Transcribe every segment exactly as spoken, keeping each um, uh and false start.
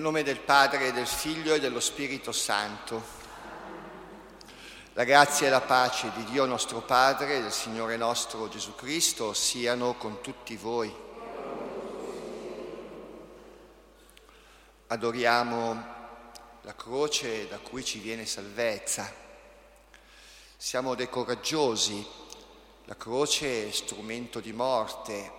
nome del Padre, del Figlio e dello Spirito Santo. La grazia e la pace di Dio nostro Padre e del Signore nostro Gesù Cristo siano con tutti voi. Adoriamo la croce da cui ci viene salvezza. Siamo dei coraggiosi. La croce è strumento di morte,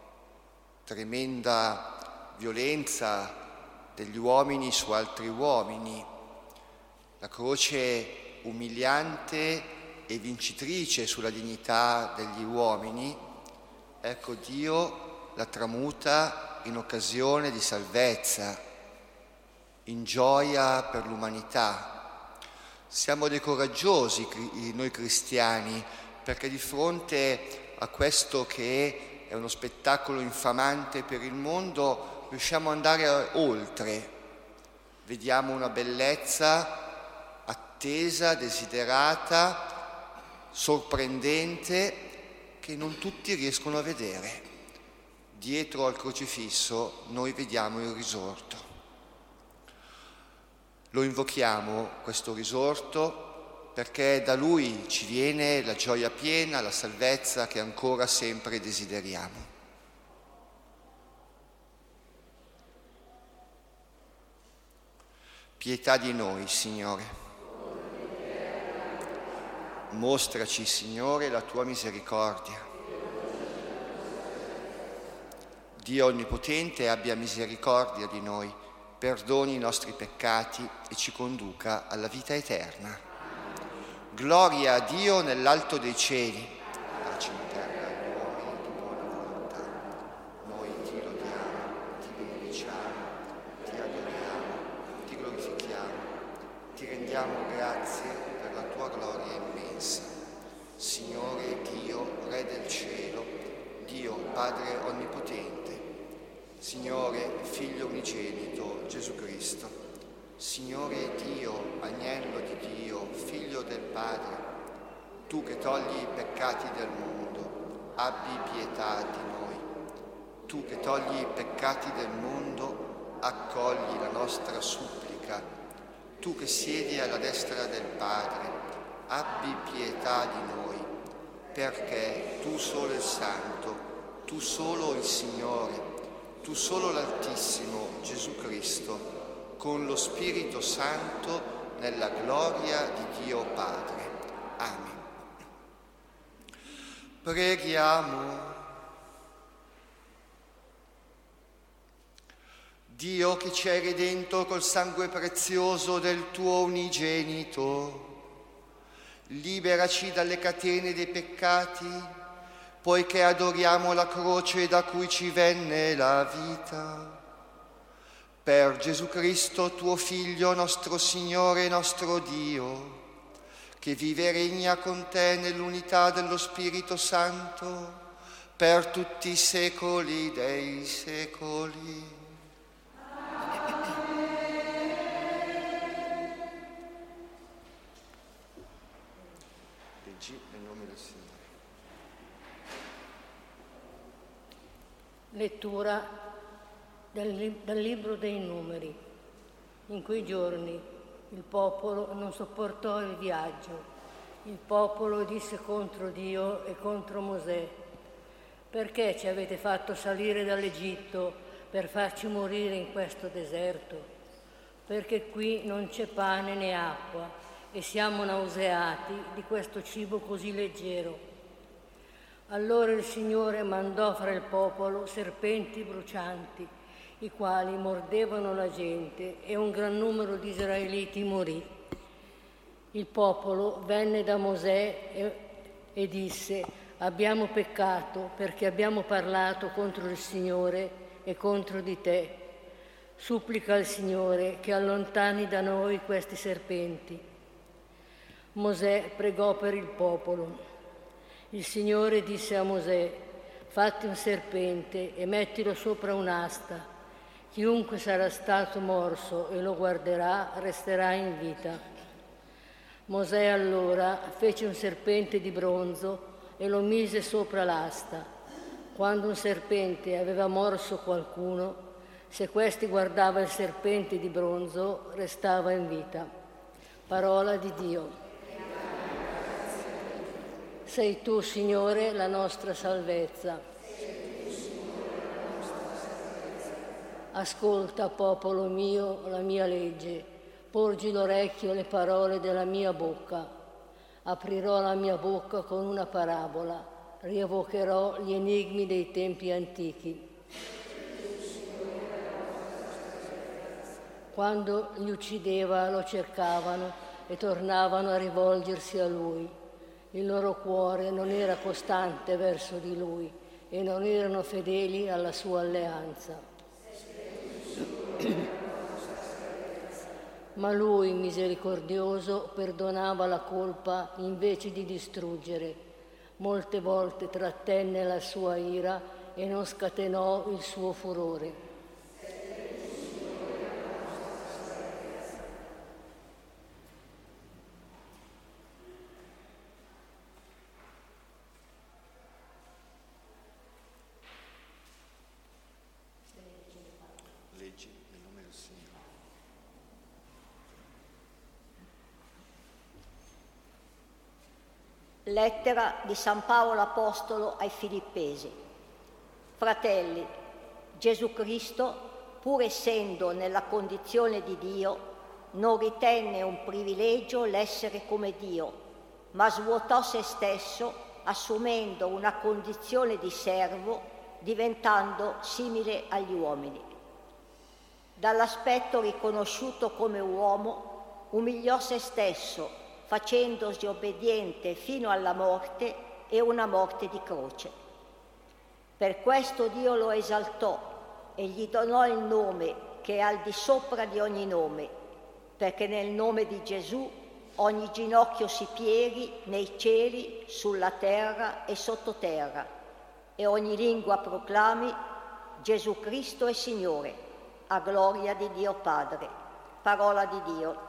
tremenda violenza degli uomini su altri uomini. La croce umiliante e vincitrice sulla dignità degli uomini. Ecco, Dio la tramuta in occasione di salvezza, in gioia per l'umanità. Siamo dei coraggiosi noi cristiani, perché di fronte a questo che è uno spettacolo infamante per il mondo riusciamo ad andare oltre. Vediamo una bellezza attesa, desiderata, sorprendente, che non tutti riescono a vedere. Dietro al crocifisso noi vediamo il risorto. Lo invochiamo, questo risorto, perché da Lui ci viene la gioia piena, la salvezza che ancora sempre desideriamo. Pietà di noi, Signore. Mostraci, Signore, la tua misericordia. Dio Onnipotente abbia misericordia di noi, perdoni i nostri peccati e ci conduca alla vita eterna. Gloria a Dio nell'alto dei cieli. Pace in terra agli uomini di buona volontà. Noi ti lodiamo, ti benediciamo, ti adoriamo, ti glorifichiamo, ti rendiamo grazie per la tua gloria immensa. Signore Dio, Re del cielo, Dio Padre Onnipotente, Signore Figlio unigenito Gesù Cristo, Signore Dio, Agnello di Dio, Figlio del Padre, tu che togli i peccati del mondo, abbi pietà di noi. Tu che togli i peccati del mondo, accogli la nostra supplica. Tu che siedi alla destra del Padre, abbi pietà di noi, perché tu solo il Santo, tu solo il Signore, tu solo l'Altissimo Gesù Cristo, con lo Spirito Santo, nella gloria di Dio Padre. Amen. Preghiamo. Dio che ci hai redento col sangue prezioso del tuo unigenito, liberaci dalle catene dei peccati, poiché adoriamo la croce da cui ci venne la vita. Per Gesù Cristo, tuo Figlio, nostro Signore e nostro Dio, che vive e regna con te nell'unità dello Spirito Santo, per tutti i secoli dei secoli. Leggi nel nome del Signore. Lettura Dal, dal libro dei Numeri. In quei giorni il popolo non sopportò il viaggio. Il popolo disse contro Dio e contro Mosè: perché ci avete fatto salire dall'Egitto per farci morire in questo deserto? Perché qui non c'è pane né acqua e siamo nauseati di questo cibo così leggero. Allora il Signore mandò fra il popolo serpenti brucianti, i quali mordevano la gente, e un gran numero di israeliti morì. Il popolo venne da Mosè e, e disse: abbiamo peccato perché abbiamo parlato contro il Signore e contro di te. Supplica al Signore che allontani da noi questi serpenti. Mosè pregò per il popolo. Il Signore disse a Mosè: fatti un serpente e mettilo sopra un'asta. Chiunque sarà stato morso e lo guarderà resterà in vita. Mosè allora fece un serpente di bronzo e lo mise sopra l'asta. Quando un serpente aveva morso qualcuno, Se questi guardava il serpente di bronzo, restava in vita. Parola di Dio. Sei tu, Signore, la nostra salvezza. Ascolta, popolo mio, la mia legge. Porgi l'orecchio alle parole della mia bocca. Aprirò la mia bocca con una parabola. Rievocherò gli enigmi dei tempi antichi. Quando li uccideva lo cercavano e tornavano a rivolgersi a lui. Il loro cuore non era costante verso di lui e non erano fedeli alla sua alleanza. Ma lui, misericordioso, perdonava la colpa invece di distruggere. Molte volte trattenne la sua ira e non scatenò il suo furore. Leggi nel nome del Signore. Lettera di San Paolo Apostolo ai Filippesi. Fratelli, Gesù Cristo, pur essendo nella condizione di Dio, non ritenne un privilegio l'essere come Dio, ma svuotò se stesso assumendo una condizione di servo, diventando simile agli uomini. Dall'aspetto riconosciuto come uomo, umiliò se stesso, facendosi obbediente fino alla morte e una morte di croce. Per questo Dio lo esaltò e gli donò il nome che è al di sopra di ogni nome, perché nel nome di Gesù ogni ginocchio si pieghi nei cieli, sulla terra e sottoterra, e ogni lingua proclami: Gesù Cristo è Signore, a gloria di Dio Padre. Parola di Dio.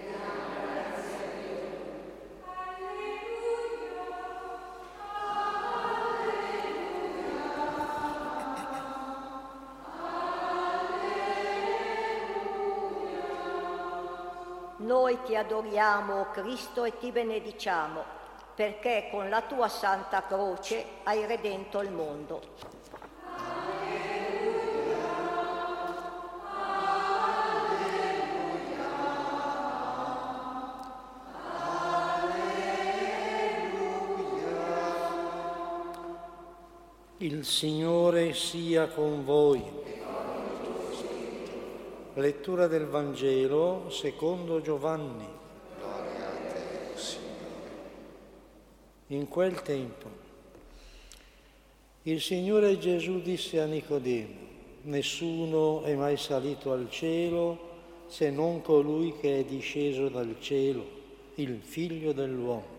Noi ti adoriamo, o Cristo, e ti benediciamo, perché con la tua santa croce hai redento il mondo. Il Signore sia con voi. Lettura del Vangelo secondo Giovanni. Gloria a te, Signore. In quel tempo il Signore Gesù disse a Nicodemo: nessuno è mai salito al cielo se non colui che è disceso dal cielo, il Figlio dell'uomo.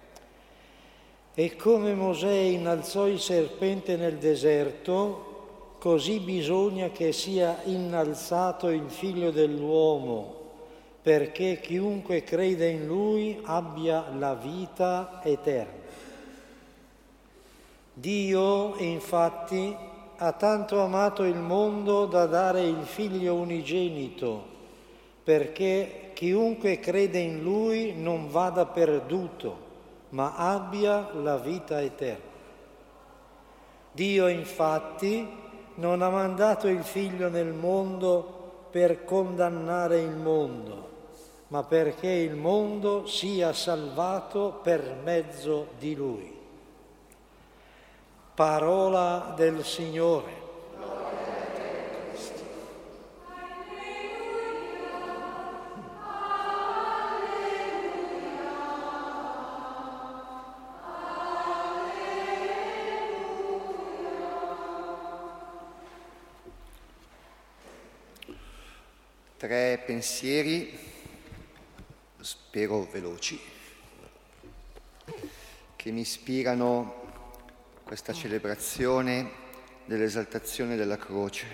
E come Mosè innalzò il serpente nel deserto, così bisogna che sia innalzato il Figlio dell'uomo, perché chiunque crede in Lui abbia la vita eterna. Dio, infatti, ha tanto amato il mondo da dare il Figlio unigenito, perché chiunque crede in Lui non vada perduto, ma abbia la vita eterna. Dio, infatti, non ha mandato il Figlio nel mondo per condannare il mondo, ma perché il mondo sia salvato per mezzo di Lui. Parola del Signore. Tre pensieri, spero veloci, che mi ispirano questa celebrazione dell'esaltazione della croce.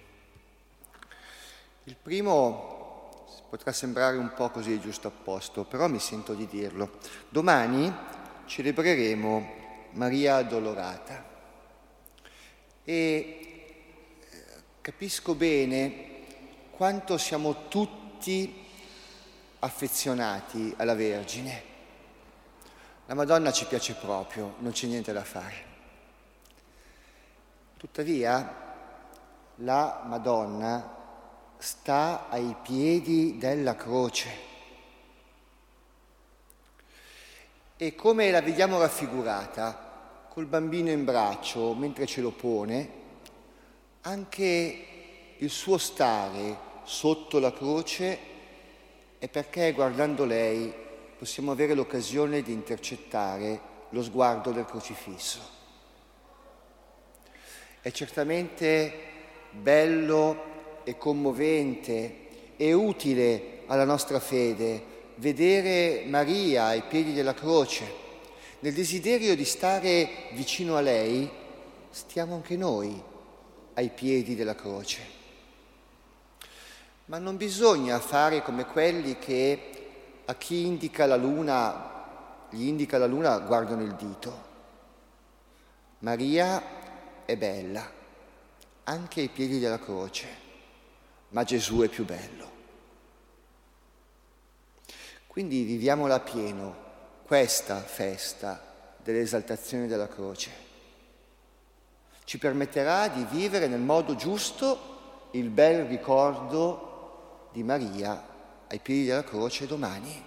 Il primo potrà sembrare un po' così giusto a posto, però mi sento di dirlo. Domani celebreremo Maria Addolorata e capisco bene quanto siamo tutti affezionati alla Vergine. La Madonna ci piace proprio, non c'è niente da fare. Tuttavia, la Madonna sta ai piedi della croce. E come la vediamo raffigurata, col bambino in braccio, mentre ce lo pone, anche il suo stare sotto la croce è perché guardando lei possiamo avere l'occasione di intercettare lo sguardo del crocifisso. È certamente bello e commovente e utile alla nostra fede vedere Maria ai piedi della croce. Nel desiderio di stare vicino a lei stiamo anche noi ai piedi della croce. Ma non bisogna fare come quelli che a chi indica la luna, gli indica la luna, guardano il dito. Maria è bella, anche ai piedi della croce, ma Gesù è più bello. Quindi viviamola a pieno, questa festa dell'esaltazione della croce. Ci permetterà di vivere nel modo giusto il bel ricordo di Maria ai piedi della croce domani.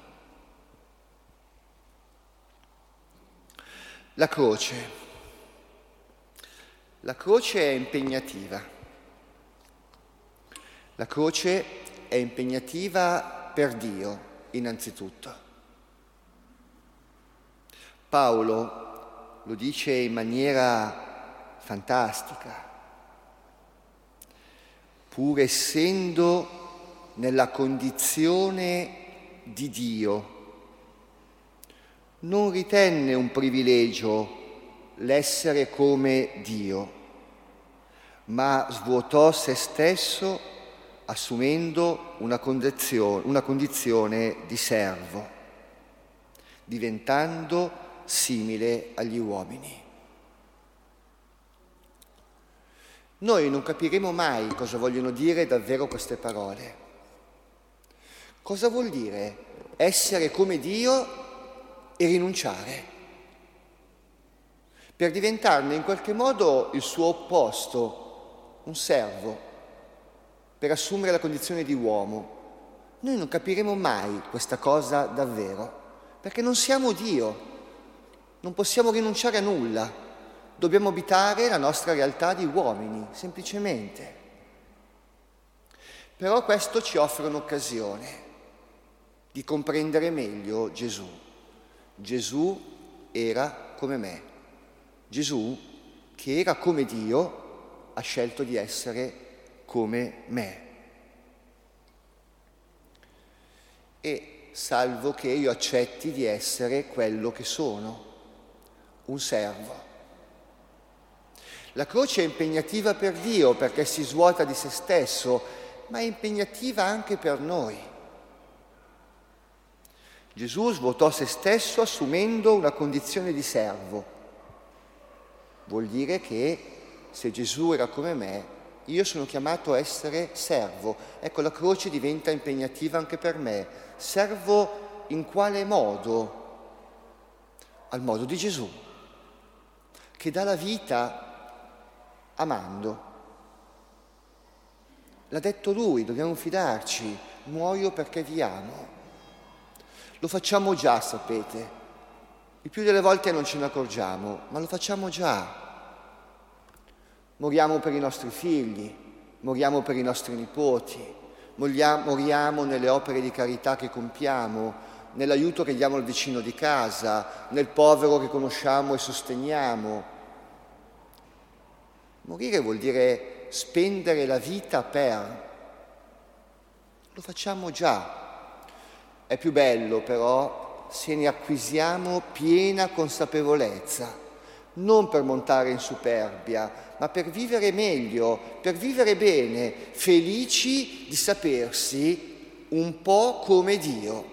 La croce. La croce è impegnativa. La croce è impegnativa per Dio, innanzitutto. Paolo lo dice in maniera fantastica. Pur essendo nella condizione di Dio, non ritenne un privilegio l'essere come Dio, ma svuotò se stesso assumendo una condizione, una condizione di servo, diventando simile agli uomini. Noi non capiremo mai cosa vogliono dire davvero queste parole. Cosa vuol dire essere come Dio e rinunciare? Per diventarne in qualche modo il suo opposto, un servo, per assumere la condizione di uomo. Noi non capiremo mai questa cosa davvero, perché non siamo Dio, non possiamo rinunciare a nulla. Dobbiamo abitare la nostra realtà di uomini, semplicemente. Però questo ci offre un'occasione di comprendere meglio Gesù. Gesù era come me. Gesù, che era come Dio, ha scelto di essere come me. E salvo che io accetti di essere quello che sono, un servo. La croce è impegnativa per Dio perché si svuota di se stesso, ma è impegnativa anche per noi. Gesù svuotò se stesso assumendo una condizione di servo. Vuol dire che se Gesù era come me, io sono chiamato a essere servo. Ecco, la croce diventa impegnativa anche per me. Servo in quale modo? Al modo di Gesù, che dà la vita amando. L'ha detto Lui, dobbiamo fidarci, muoio perché vi amo. Lo facciamo già, sapete. Il più delle volte non ce ne accorgiamo, ma lo facciamo già. Moriamo per i nostri figli, moriamo per i nostri nipoti, moriamo nelle opere di carità che compiamo, nell'aiuto che diamo al vicino di casa, nel povero che conosciamo e sosteniamo. Morire vuol dire spendere la vita per. Lo facciamo già. È più bello però se ne acquisiamo piena consapevolezza, non per montare in superbia, ma per vivere meglio, per vivere bene, felici di sapersi un po' come Dio.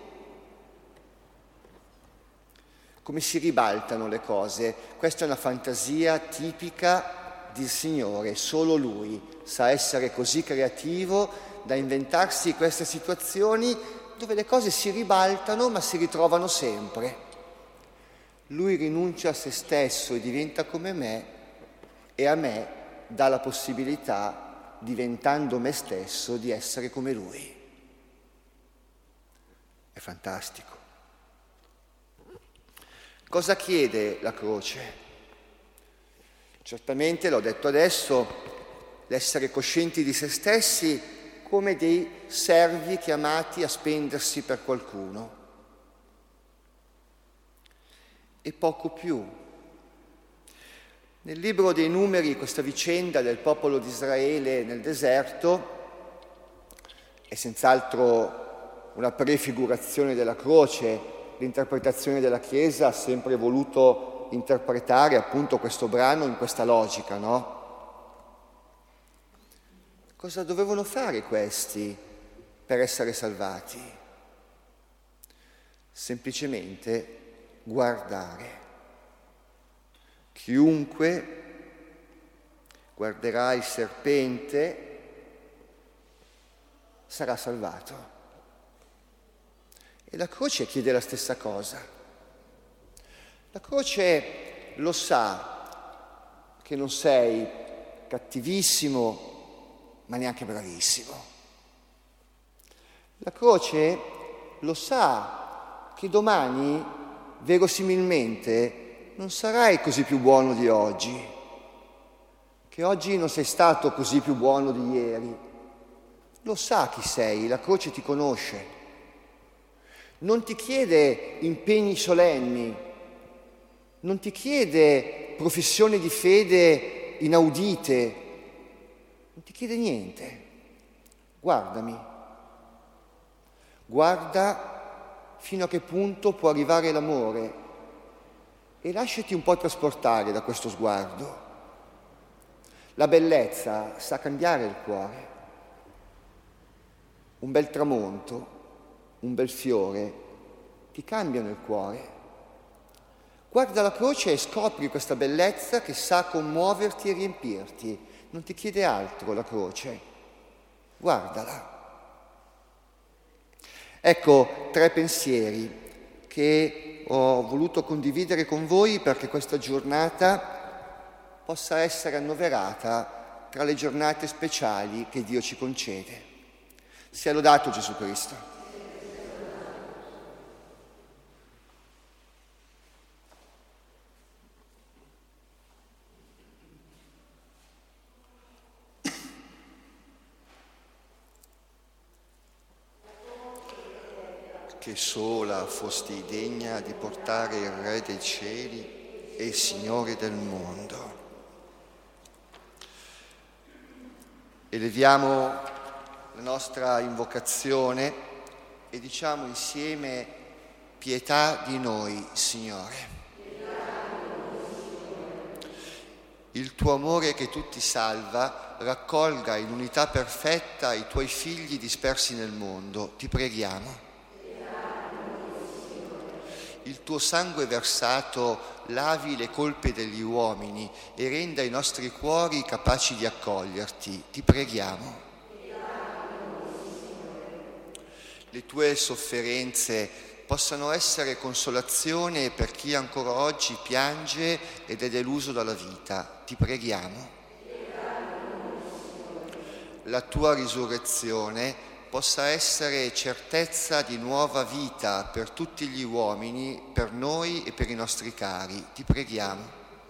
Come si ribaltano le cose. Questa è una fantasia tipica il Signore, solo Lui sa essere così creativo da inventarsi queste situazioni dove le cose si ribaltano ma si ritrovano sempre. Lui rinuncia a se stesso e diventa come me, e a me dà la possibilità, diventando me stesso, di essere come Lui. È fantastico. Cosa chiede la croce? Certamente, l'ho detto adesso, l'essere coscienti di se stessi come dei servi chiamati a spendersi per qualcuno. E poco più. Nel libro dei Numeri questa vicenda del popolo di Israele nel deserto è senz'altro una prefigurazione della croce. L'interpretazione della Chiesa ha sempre voluto interpretare appunto questo brano in questa logica, no? Cosa dovevano fare questi per essere salvati? Semplicemente guardare. Chiunque guarderà il serpente sarà salvato. E la croce chiede la stessa cosa. La croce lo sa che non sei cattivissimo, ma neanche bravissimo. La croce lo sa che domani, verosimilmente, non sarai così più buono di oggi, che oggi non sei stato così più buono di ieri. Lo sa chi sei, la croce ti conosce. Non ti chiede impegni solenni, non ti chiede professioni di fede inaudite, non ti chiede niente. Guardami, guarda fino a che punto può arrivare l'amore e lasciati un po' trasportare da questo sguardo. La bellezza sa cambiare il cuore. Un bel tramonto, un bel fiore, ti cambiano il cuore. Guarda la croce e scopri questa bellezza che sa commuoverti e riempirti. Non ti chiede altro la croce. Guardala. Ecco tre pensieri che ho voluto condividere con voi perché questa giornata possa essere annoverata tra le giornate speciali che Dio ci concede. Sia lodato Gesù Cristo. Che sola fosti degna di portare il Re dei cieli e il Signore del mondo. Eleviamo la nostra invocazione e diciamo insieme: pietà di noi, Signore. Il tuo amore che tutti salva raccolga in unità perfetta i tuoi figli dispersi nel mondo. Ti preghiamo. Il tuo sangue versato lavi le colpe degli uomini e renda i nostri cuori capaci di accoglierti. Ti preghiamo. Le tue sofferenze possano essere consolazione per chi ancora oggi piange ed è deluso dalla vita. Ti preghiamo. La tua risurrezione possa essere certezza di nuova vita per tutti gli uomini, per noi e per i nostri cari. Ti preghiamo.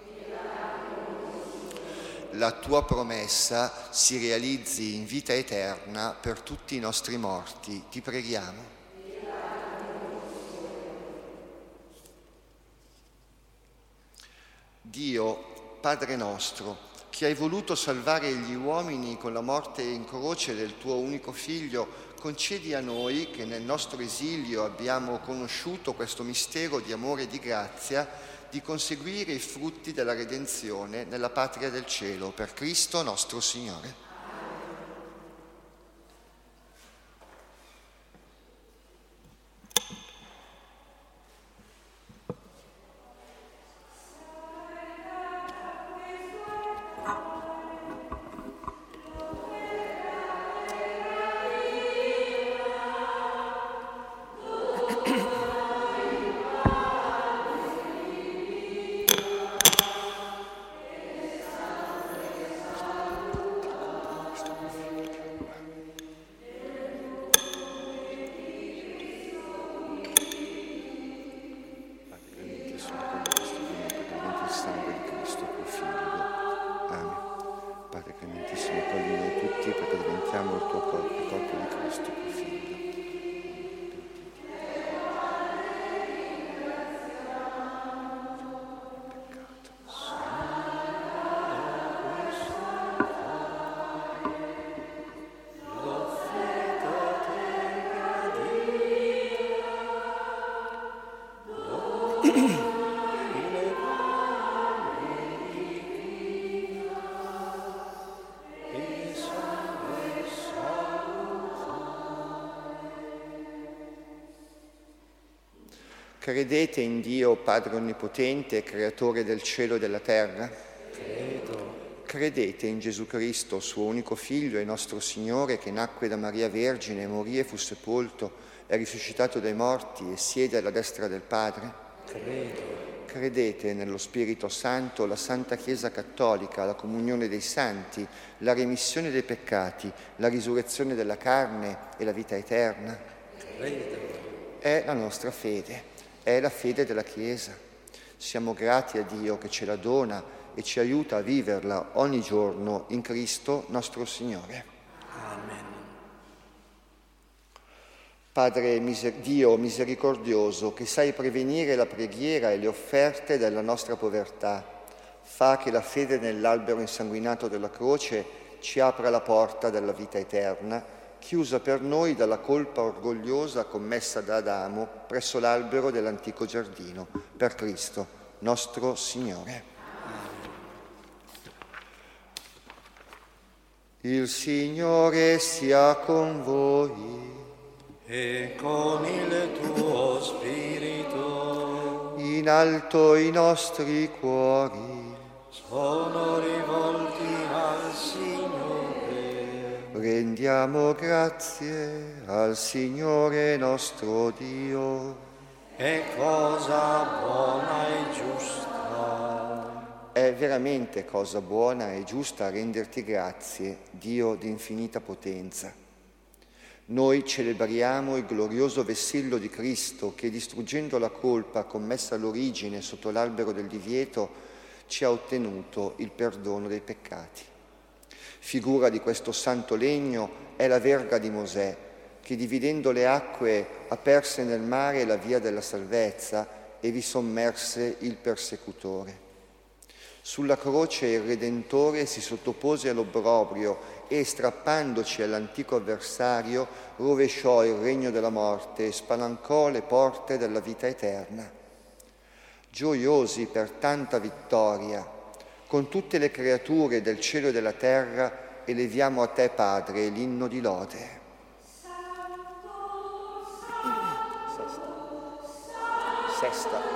La tua promessa si realizzi in vita eterna per tutti i nostri morti. Ti preghiamo. Dio, Padre nostro, che hai voluto salvare gli uomini con la morte in croce del tuo unico Figlio, concedi a noi, che nel nostro esilio abbiamo conosciuto questo mistero di amore e di grazia, di conseguire i frutti della redenzione nella patria del cielo, per Cristo nostro Signore. Credete in Dio, Padre Onnipotente, Creatore del cielo e della terra? Credo. Credete in Gesù Cristo, suo unico Figlio e nostro Signore, che nacque da Maria Vergine, morì e fu sepolto, è risuscitato dai morti e siede alla destra del Padre? Credo. Credete nello Spirito Santo, la Santa Chiesa Cattolica, la comunione dei santi, la remissione dei peccati, la risurrezione della carne e la vita eterna? Credo. È la nostra fede, è la fede della Chiesa. Siamo grati a Dio che ce la dona e ci aiuta a viverla ogni giorno in Cristo nostro Signore. Amen. Padre miser- Dio misericordioso, che sai prevenire la preghiera e le offerte della nostra povertà, fa che la fede nell'albero insanguinato della croce ci apra la porta della vita eterna, chiusa per noi dalla colpa orgogliosa commessa da Adamo presso l'albero dell'antico giardino, per Cristo nostro Signore. Il Signore sia con voi. E con il tuo spirito In alto i nostri cuori, sono rivolti al Signore. rendiamo grazie al Signore nostro Dio. È cosa buona e giusta. È veramente cosa buona e giusta renderti grazie, Dio di infinita potenza. Noi celebriamo il glorioso vessillo di Cristo che, distruggendo la colpa commessa all'origine sotto l'albero del divieto, ci ha ottenuto il perdono dei peccati. Figura di questo santo legno è la verga di Mosè, che dividendo le acque aperse nel mare la via della salvezza e vi sommerse il persecutore. Sulla croce il Redentore si sottopose all'obbrobrio e, strappandoci all'antico avversario, rovesciò il regno della morte e spalancò le porte della vita eterna. Gioiosi per tanta vittoria, con tutte le creature del cielo e della terra, eleviamo a te, Padre, l'inno di lode. Sesta. Sesta.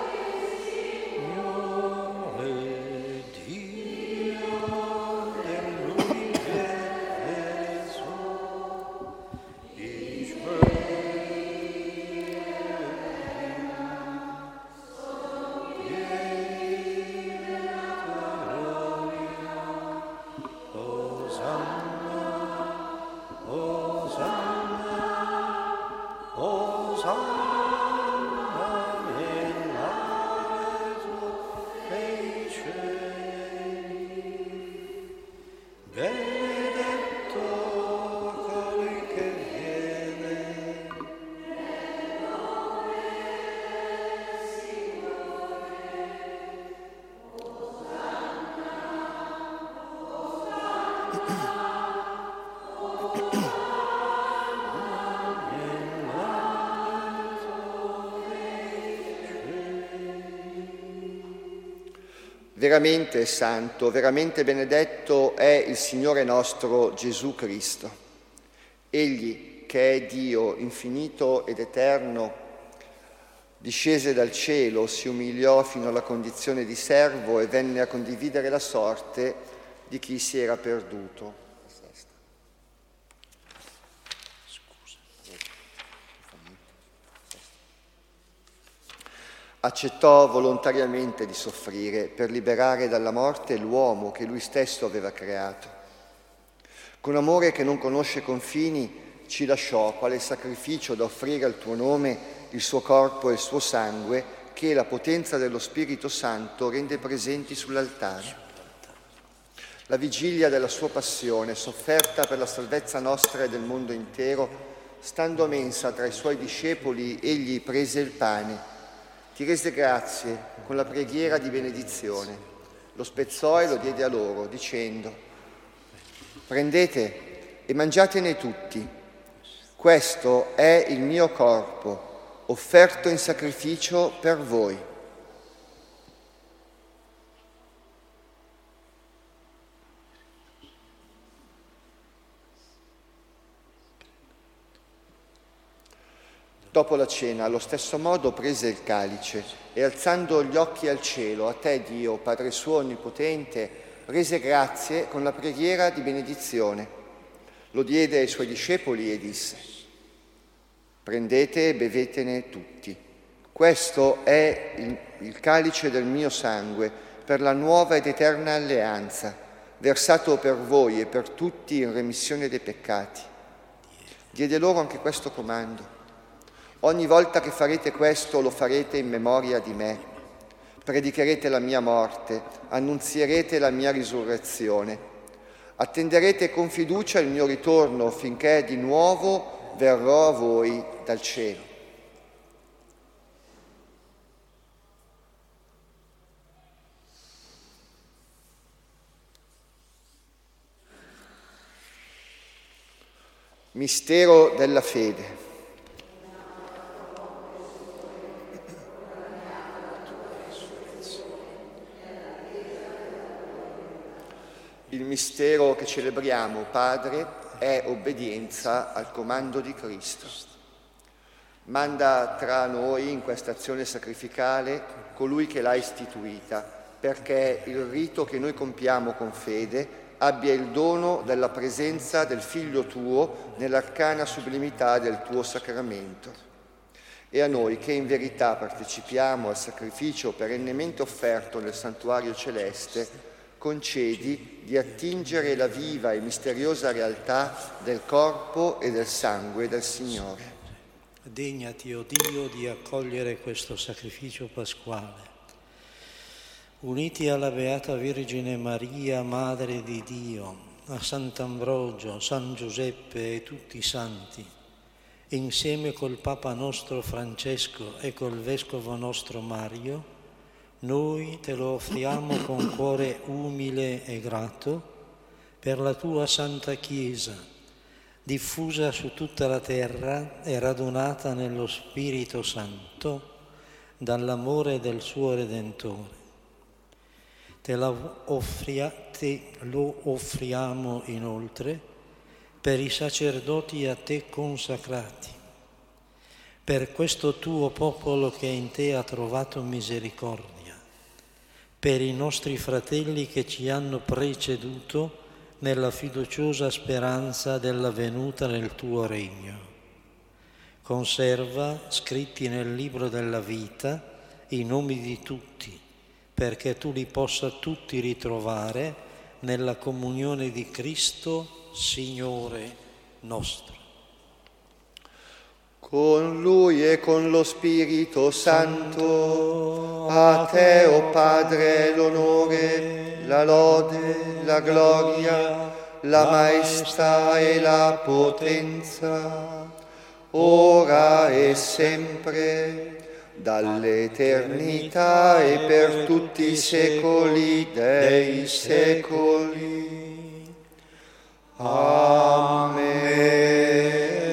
Veramente santo, veramente benedetto è il Signore nostro Gesù Cristo. Egli, che è Dio infinito ed eterno, discese dal cielo, si umiliò fino alla condizione di servo e venne a condividere la sorte di chi si era perduto. Accettò volontariamente di soffrire per liberare dalla morte l'uomo che lui stesso aveva creato. Con amore che non conosce confini ci lasciò quale sacrificio da offrire al tuo nome il suo corpo e il suo sangue che la potenza dello Spirito Santo rende presenti sull'altare. La vigilia della sua passione, sofferta per la salvezza nostra e del mondo intero, stando a mensa tra i suoi discepoli, egli prese il pane, ti rese grazie con la preghiera di benedizione, lo spezzò e lo diede a loro, dicendo: prendete e mangiatene tutti, questo è il mio corpo, offerto in sacrificio per voi. Dopo la cena, allo stesso modo, prese il calice e, alzando gli occhi al cielo, a te, Dio, Padre suo onnipotente, rese grazie con la preghiera di benedizione. Lo diede ai suoi discepoli e disse: prendete e bevetene tutti. Questo è il, il calice del mio sangue per la nuova ed eterna alleanza, versato per voi e per tutti in remissione dei peccati. Diede loro anche questo comando: ogni volta che farete questo lo farete in memoria di me. Predicherete la mia morte, annunzierete la mia risurrezione. Attenderete con fiducia il mio ritorno finché di nuovo verrò a voi dal cielo. Mistero della fede. Il mistero che celebriamo, Padre, è obbedienza al comando di Cristo. Manda tra noi in questa azione sacrificale colui che l'ha istituita, perché il rito che noi compiamo con fede abbia il dono della presenza del Figlio tuo nell'arcana sublimità del tuo sacramento. E a noi che in verità partecipiamo al sacrificio perennemente offerto nel santuario celeste, concedi di attingere la viva e misteriosa realtà del corpo e del sangue del Signore. Degnati, o Dio, di accogliere questo sacrificio pasquale. Uniti alla Beata Vergine Maria, Madre di Dio, a Sant'Ambrogio, San Giuseppe e tutti i santi, insieme col Papa nostro Francesco e col Vescovo nostro Mario, noi te lo offriamo con cuore umile e grato per la tua Santa Chiesa, diffusa su tutta la terra e radunata nello Spirito Santo dall'amore del suo Redentore. Te, la offria, te lo offriamo inoltre per i sacerdoti a te consacrati, per questo tuo popolo che in te ha trovato misericordia, per i nostri fratelli che ci hanno preceduto nella fiduciosa speranza della venuta nel tuo regno. Conserva, scritti nel libro della vita, i nomi di tutti, perché tu li possa tutti ritrovare nella comunione di Cristo, Signore nostro. Con Lui e con lo Spirito Santo, a te, o oh Padre, l'onore, la lode, la gloria, la maestà e la potenza, ora e sempre, dall'eternità e per tutti i secoli dei secoli. Amen.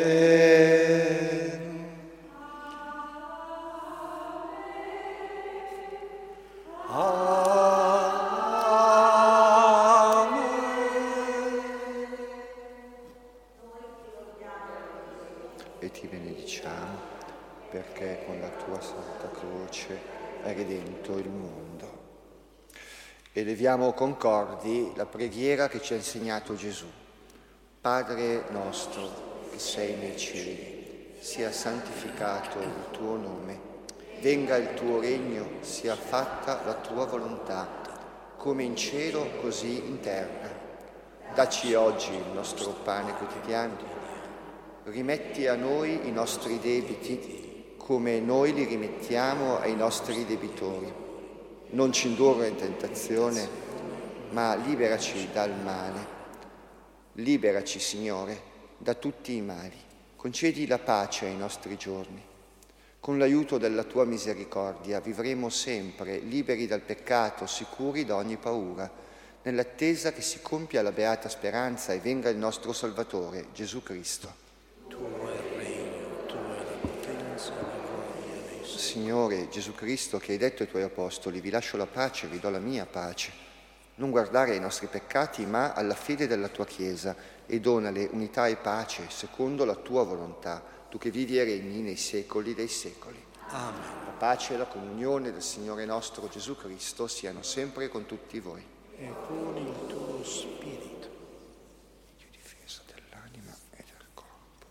E ti benediciamo, perché con la tua Santa Croce hai redento il mondo. Eleviamo concordi la preghiera che ci ha insegnato Gesù. Padre nostro che sei nei cieli, sia santificato il tuo nome, venga il tuo regno, sia fatta la tua volontà, come in cielo così in terra. Dacci oggi il nostro pane quotidiano. Rimetti a noi i nostri debiti, come noi li rimettiamo ai nostri debitori. Non ci indurre in tentazione, ma liberaci dal male. Liberaci, Signore, da tutti i mali. Concedi la pace ai nostri giorni. Con l'aiuto della tua misericordia vivremo sempre liberi dal peccato, sicuri da ogni paura, nell'attesa che si compia la beata speranza e venga il nostro Salvatore, Gesù Cristo. Tuo è il regno, tua è la potenza e la gloria nei secoli. Signore Gesù Cristo, che hai detto ai tuoi apostoli: vi lascio la pace, vi do la mia pace. Non guardare ai nostri peccati, ma alla fede della tua Chiesa, e donale unità e pace secondo la tua volontà, tu che vivi e regni nei secoli dei secoli. Amen. La pace e la comunione del Signore nostro Gesù Cristo siano sempre con tutti voi. E con il tuo spirito. Dio difesa dell'anima e del corpo.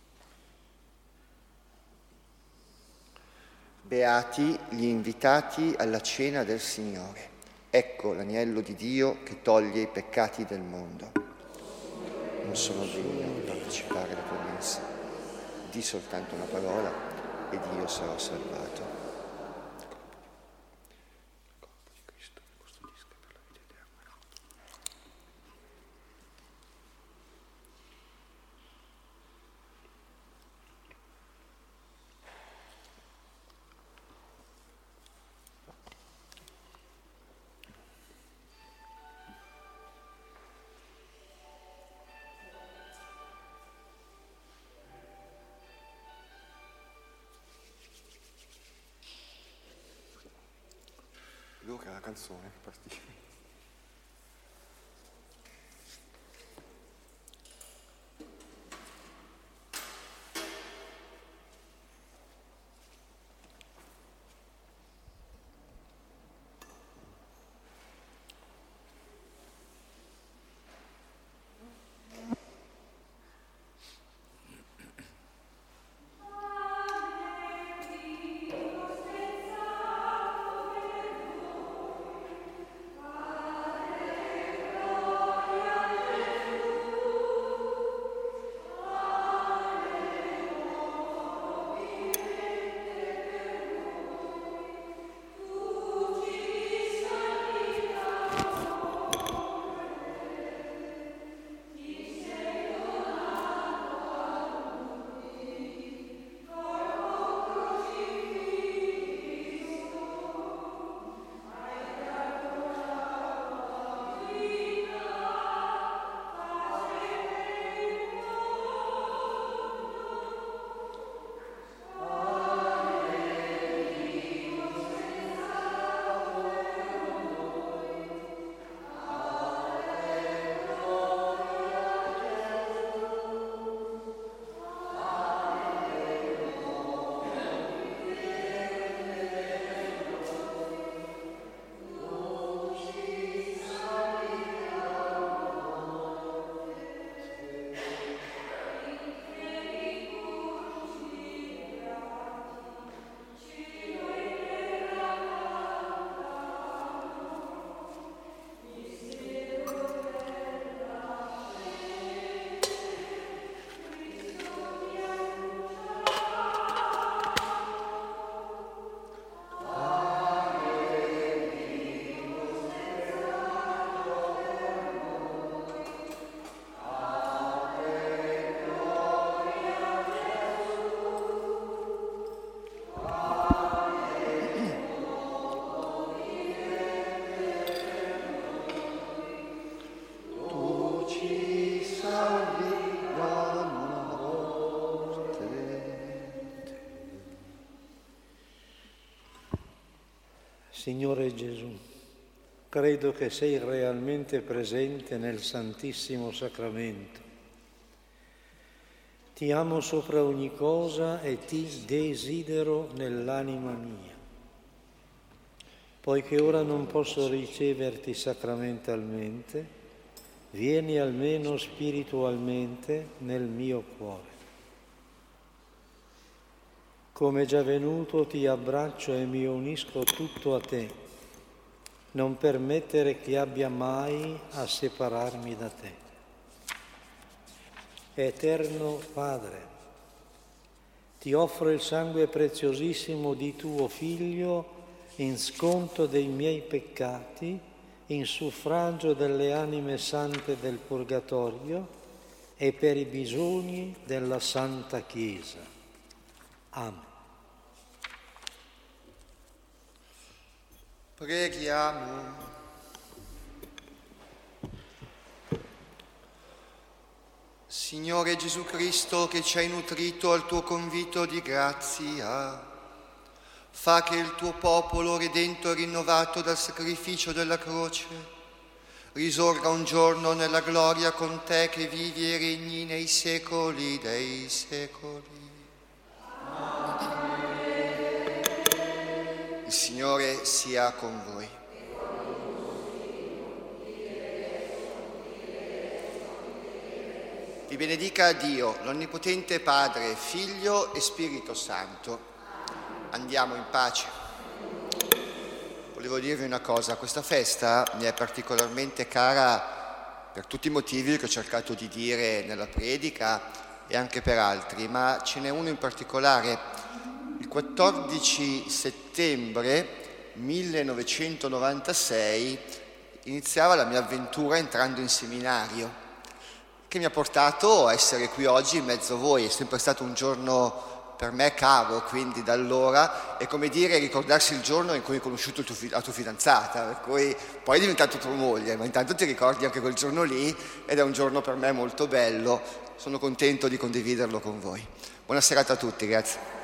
Beati gli invitati alla cena del Signore. Ecco l'agnello di Dio che toglie i peccati del mondo. Non sono degno di partecipare alla tua mensa. Di soltanto una parola ed io sarò salvato. Il corpo di Cristo mi custodisca per la vita eterna. Luca, la canzone, partì. Signore Gesù, credo che sei realmente presente nel Santissimo Sacramento. Ti amo sopra ogni cosa e ti desidero nell'anima mia. Poiché ora non posso riceverti sacramentalmente, vieni almeno spiritualmente nel mio cuore. Come già venuto ti abbraccio e mi unisco tutto a te, non permettere che abbia mai a separarmi da te. Eterno Padre, ti offro il sangue preziosissimo di tuo Figlio in sconto dei miei peccati, in suffragio delle anime sante del Purgatorio e per i bisogni della Santa Chiesa. Amen. Preghiamo. Signore Gesù Cristo, che ci hai nutrito al tuo convito di grazia, fa che il tuo popolo, redento e rinnovato dal sacrificio della croce, risorga un giorno nella gloria con te che vivi e regni nei secoli dei secoli. Il Signore sia con voi. Vi benedica Dio, l'Onnipotente Padre, Figlio e Spirito Santo. Andiamo in pace. Volevo dirvi una cosa, questa festa mi è particolarmente cara per tutti i motivi che ho cercato di dire nella predica e anche per altri, ma ce n'è uno in particolare. Il quattordici settembre millenovecentonovantasei iniziava la mia avventura entrando in seminario, che mi ha portato a essere qui oggi in mezzo a voi. È sempre stato un giorno per me caro, quindi da allora è come dire ricordarsi il giorno in cui hai conosciuto il tuo, la tua fidanzata, per cui poi è diventata tua moglie, ma intanto ti ricordi anche quel giorno lì ed è un giorno per me molto bello. Sono contento di condividerlo con voi. Buona serata a tutti, grazie.